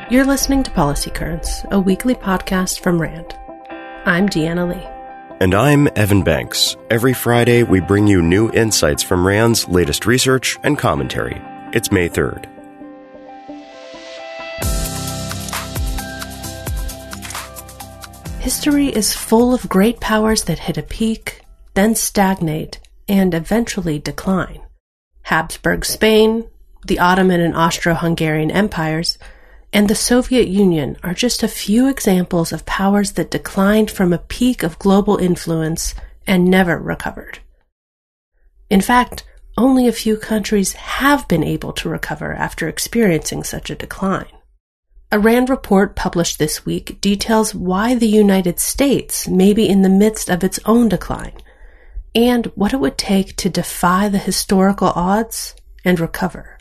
You're listening to Policy Currents, a weekly podcast from RAND. I'm Deanna Lee. And I'm Evan Banks. Every Friday, we bring you new insights from RAND's latest research and commentary. It's May 3rd. History is full of great powers that hit a peak, then stagnate, and eventually decline. Habsburg Spain, the Ottoman and Austro-Hungarian empires, and the Soviet Union are just a few examples of powers that declined from a peak of global influence and never recovered. In fact, only a few countries have been able to recover after experiencing such a decline. A RAND report published this week details why the United States may be in the midst of its own decline, and what it would take to defy the historical odds and recover.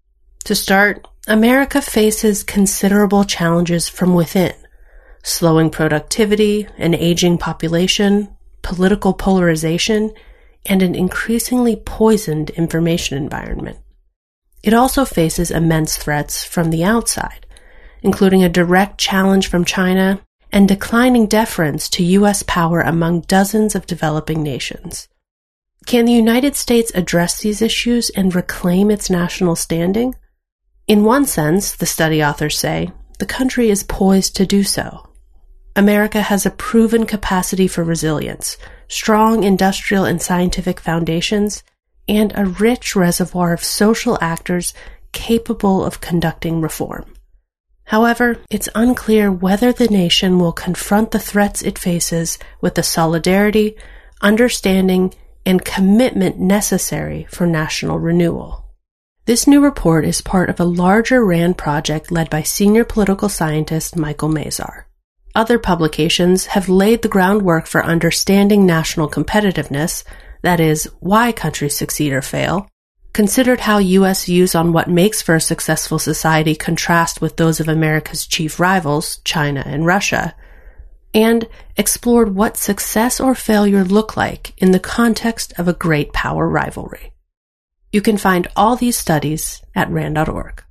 To start, America faces considerable challenges from within: slowing productivity, an aging population, political polarization, and an increasingly poisoned information environment. It also faces immense threats from the outside, including a direct challenge from China and declining deference to U.S. power among dozens of developing nations. Can the United States address these issues and reclaim its national standing? In one sense, the study authors say, the country is poised to do so. America has a proven capacity for resilience, strong industrial and scientific foundations, and a rich reservoir of social actors capable of conducting reform. However, it's unclear whether the nation will confront the threats it faces with the solidarity, understanding, and commitment necessary for national renewal. This new report is part of a larger RAND project led by senior political scientist Michael Mazar. Other publications have laid the groundwork for understanding national competitiveness, that is, why countries succeed or fail, considered how U.S. views on what makes for a successful society contrast with those of America's chief rivals, China and Russia, and explored what success or failure look like in the context of a great power rivalry. You can find all these studies at RAND.org.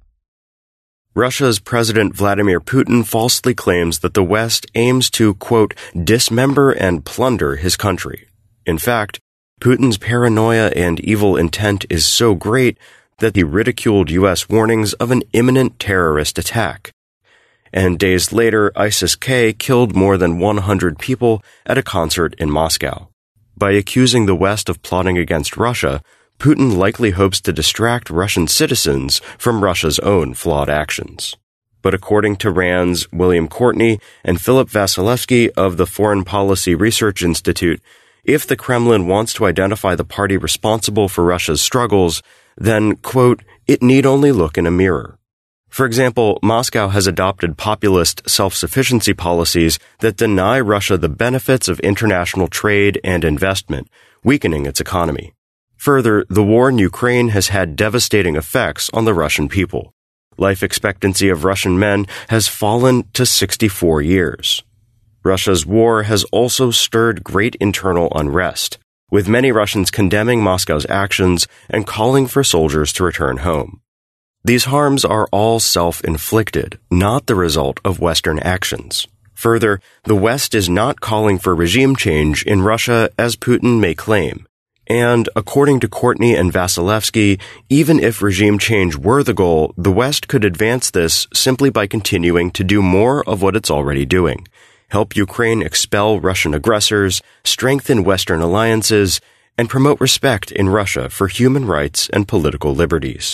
Russia's President Vladimir Putin falsely claims that the West aims to, quote, dismember and plunder his country. In fact, Putin's paranoia and evil intent is so great that he ridiculed U.S. warnings of an imminent terrorist attack. And days later, ISIS-K killed more than 100 people at a concert in Moscow. By accusing the West of plotting against Russia, Putin likely hopes to distract Russian citizens from Russia's own flawed actions. But according to RAND's William Courtney and Philip Vasilevsky of the Foreign Policy Research Institute, if the Kremlin wants to identify the party responsible for Russia's struggles, then, quote, it need only look in a mirror. For example, Moscow has adopted populist self-sufficiency policies that deny Russia the benefits of international trade and investment, weakening its economy. Further, the war in Ukraine has had devastating effects on the Russian people. Life expectancy of Russian men has fallen to 64 years. Russia's war has also stirred great internal unrest, with many Russians condemning Moscow's actions and calling for soldiers to return home. These harms are all self-inflicted, not the result of Western actions. Further, the West is not calling for regime change in Russia as Putin may claim. And, according to Courtney and Vasilevsky, even if regime change were the goal, the West could advance this simply by continuing to do more of what it's already doing: help Ukraine expel Russian aggressors, strengthen Western alliances, and promote respect in Russia for human rights and political liberties.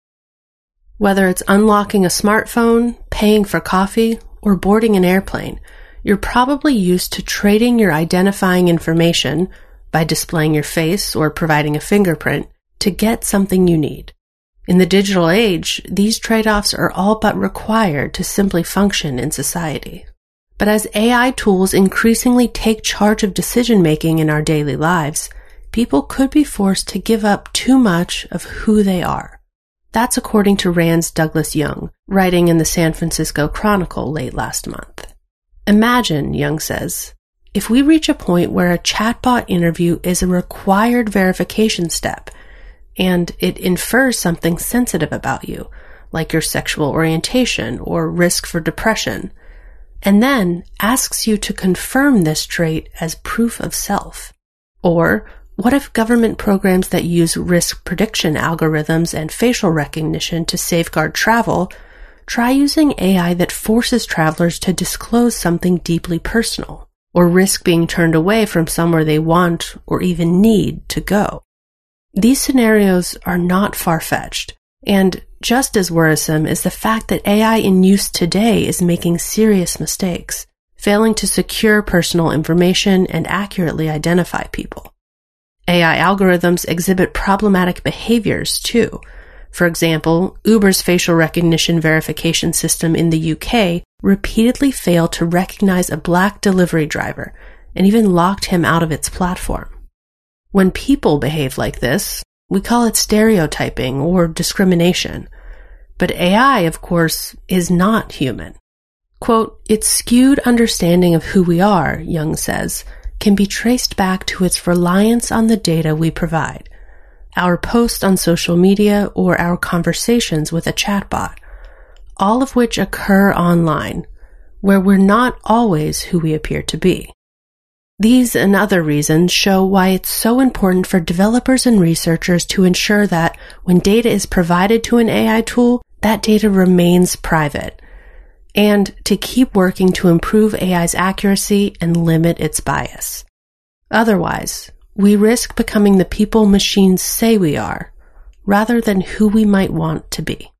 Whether it's unlocking a smartphone, paying for coffee, or boarding an airplane, you're probably used to trading your identifying information by displaying your face or providing a fingerprint to get something you need. In the digital age, these trade-offs are all but required to simply function in society. But as AI tools increasingly take charge of decision-making in our daily lives, people could be forced to give up too much of who they are. That's according to RAND's Douglas Young, writing in the San Francisco Chronicle late last month. Imagine, Young says, if we reach a point where a chatbot interview is a required verification step, and it infers something sensitive about you, like your sexual orientation or risk for depression, and then asks you to confirm this trait as proof of self? Or what if government programs that use risk prediction algorithms and facial recognition to safeguard travel try using AI that forces travelers to disclose something deeply personal, or risk being turned away from somewhere they want or even need to go? These scenarios are not far-fetched, and just as worrisome is the fact that AI in use today is making serious mistakes, failing to secure personal information and accurately identify people. AI algorithms exhibit problematic behaviors too. For example, Uber's facial recognition verification system in the UK repeatedly failed to recognize a black delivery driver and even locked him out of its platform. When people behave like this, we call it stereotyping or discrimination. But AI, of course, is not human. Quote, "Its skewed understanding of who we are," Young says, "can be traced back to its reliance on the data we provide, our posts on social media or our conversations with a chatbot, all of which occur online, where we're not always who we appear to be." These and other reasons show why it's so important for developers and researchers to ensure that when data is provided to an AI tool, that data remains private, and to keep working to improve AI's accuracy and limit its bias. Otherwise, we risk becoming the people machines say we are, rather than who we might want to be.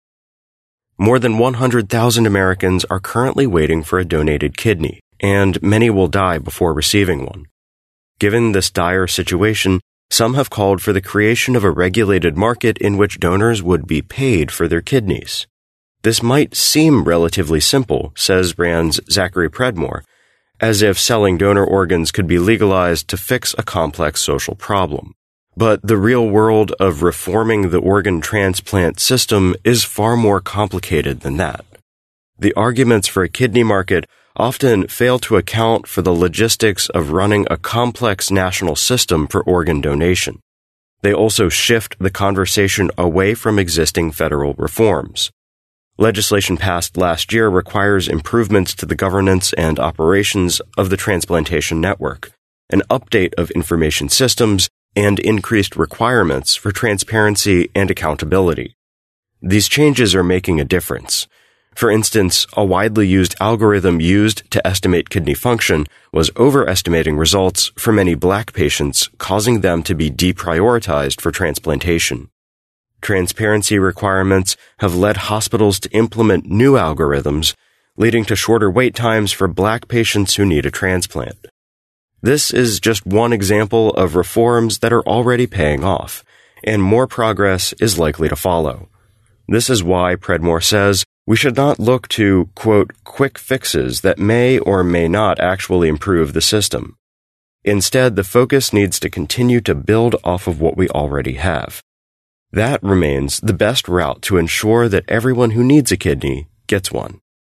More than 100,000 Americans are currently waiting for a donated kidney, and many will die before receiving one. Given this dire situation, some have called for the creation of a regulated market in which donors would be paid for their kidneys. This might seem relatively simple, says RAND's Zachary Predmore, as if selling donor organs could be legalized to fix a complex social problem. But the real world of reforming the organ transplant system is far more complicated than that. The arguments for a kidney market often fail to account for the logistics of running a complex national system for organ donation. They also shift the conversation away from existing federal reforms. Legislation passed last year requires improvements to the governance and operations of the transplantation network, an update of information systems, and increased requirements for transparency and accountability. These changes are making a difference. For instance, a widely used algorithm used to estimate kidney function was overestimating results for many Black patients, causing them to be deprioritized for transplantation. Transparency requirements have led hospitals to implement new algorithms, leading to shorter wait times for Black patients who need a transplant. This is just one example of reforms that are already paying off, and more progress is likely to follow. This is why, Predmore says, we should not look to, quote, quick fixes that may or may not actually improve the system. Instead, the focus needs to continue to build off of what we already have. That remains the best route to ensure that everyone who needs a kidney gets one.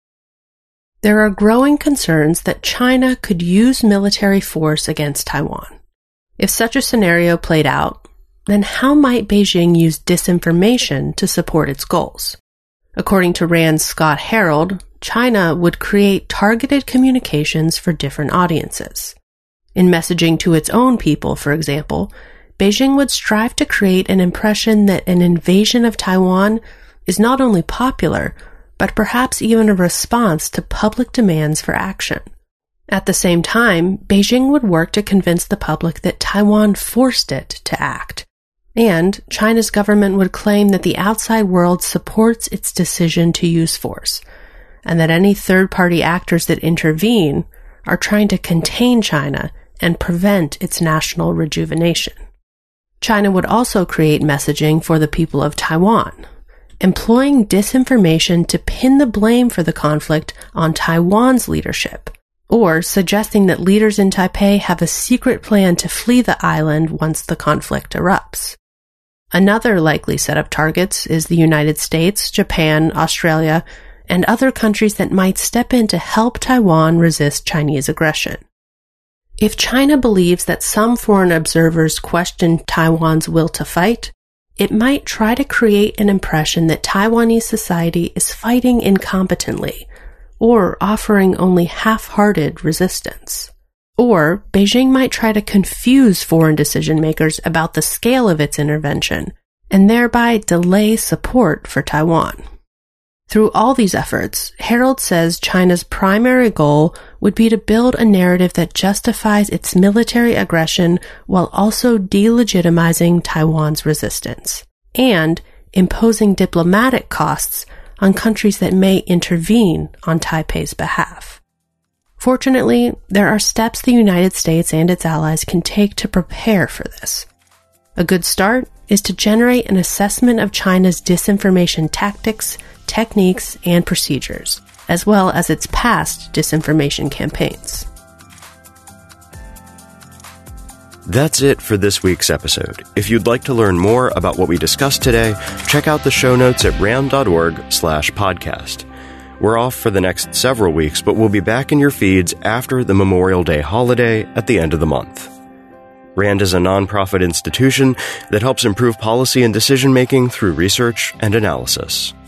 There are growing concerns that China could use military force against Taiwan. If such a scenario played out, then how might Beijing use disinformation to support its goals? According to RAND's Scott Harold, China would create targeted communications for different audiences. In messaging to its own people, for example, Beijing would strive to create an impression that an invasion of Taiwan is not only popular, but perhaps even a response to public demands for action. At the same time, Beijing would work to convince the public that Taiwan forced it to act. And China's government would claim that the outside world supports its decision to use force, and that any third-party actors that intervene are trying to contain China and prevent its national rejuvenation. China would also create messaging for the people of Taiwan, employing disinformation to pin the blame for the conflict on Taiwan's leadership, or suggesting that leaders in Taipei have a secret plan to flee the island once the conflict erupts. Another likely set of targets is the United States, Japan, Australia, and other countries that might step in to help Taiwan resist Chinese aggression. If China believes that some foreign observers question Taiwan's will to fight, it might try to create an impression that Taiwanese society is fighting incompetently or offering only half-hearted resistance. Or Beijing might try to confuse foreign decision-makers about the scale of its intervention and thereby delay support for Taiwan. Through all these efforts, Harold says China's primary goal would be to build a narrative that justifies its military aggression while also delegitimizing Taiwan's resistance, and imposing diplomatic costs on countries that may intervene on Taipei's behalf. Fortunately, there are steps the United States and its allies can take to prepare for this. A good start is to generate an assessment of China's disinformation tactics, techniques, and procedures, as well as its past disinformation campaigns. That's it for this week's episode. If you'd like to learn more about what we discussed today, check out the show notes at ram.org/podcast. We're off for the next several weeks, but we'll be back in your feeds after the Memorial Day holiday at the end of the month. RAND is a nonprofit institution that helps improve policy and decision-making through research and analysis.